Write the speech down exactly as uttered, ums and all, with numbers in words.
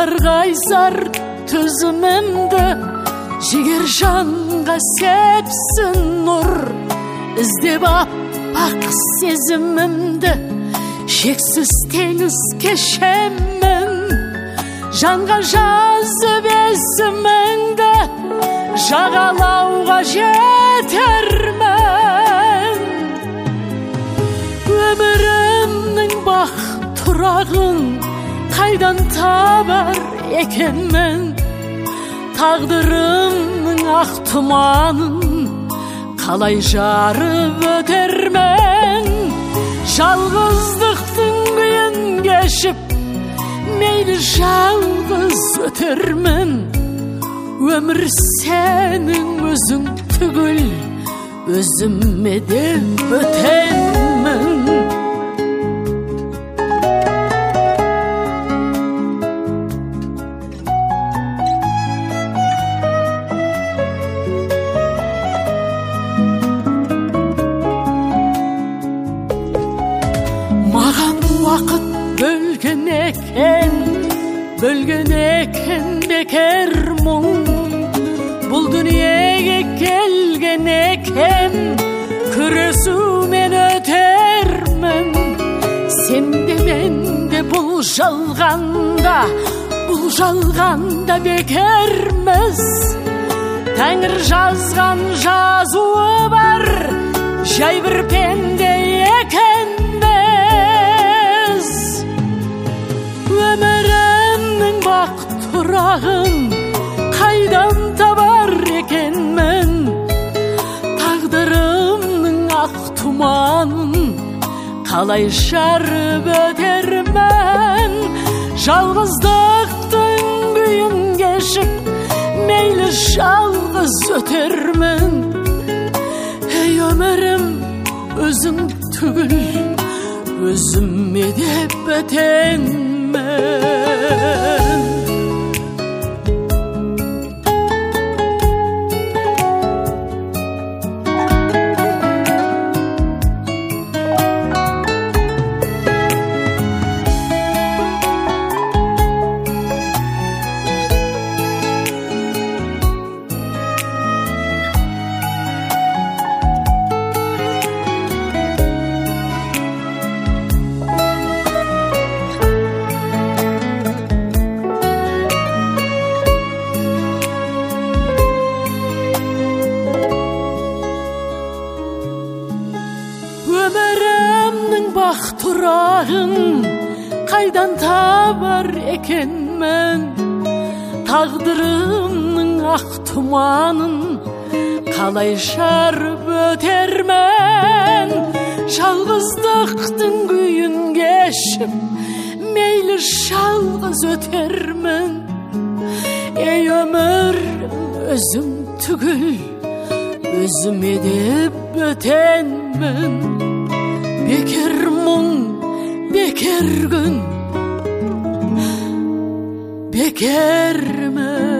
Sargaysar tüzümümdü, jiger janga sepsin nur. İzdep appak sezimimdi, şeksiz teniz keşemmin. Janga жазып esіміңді, жағалауға жетермін. Өмірімнің бақ тұрағын қайдан табар екенмін. Тағдырымның ақ тұманын қалай жарып өтермін. Жалғыздықтың күйін кешіп, мейлі жалғыз өтермін. Өмір сенің өзің түгіл, өзіме де өтенмін. Маған уақыт бөлген екен, бөлген екен бекер мұң. Бұл дүниеге келген екен, күресумен өтермін. Сен де мен де бұл жалғанда, бұл жалғанда бекерміз. Тәңір жазған жазуы бар, жай бір пенде екенбіз. Өмірімнің бақ тұрағын қайдан табар екенмін. Тағдырымның ақ тұманын қалай жарып өтермін. Жалғыздықтың күйін кешіп, мейлі жалғыз өтермін. Ей өмірім, өзің түгіл, өзіме деп өтенмін. Өмірімнің бақ тұрағын қайдан табар екенмін. Тағдырымның ақ тұманын қалай жарып өтермін. Жалғыздықтың күйін кешіп, мейлі жалғыз өтермін. Ей өмір, өзің түгіл, өзіме деп өтенмін. Бекер мұң, бекер күн, бекермін.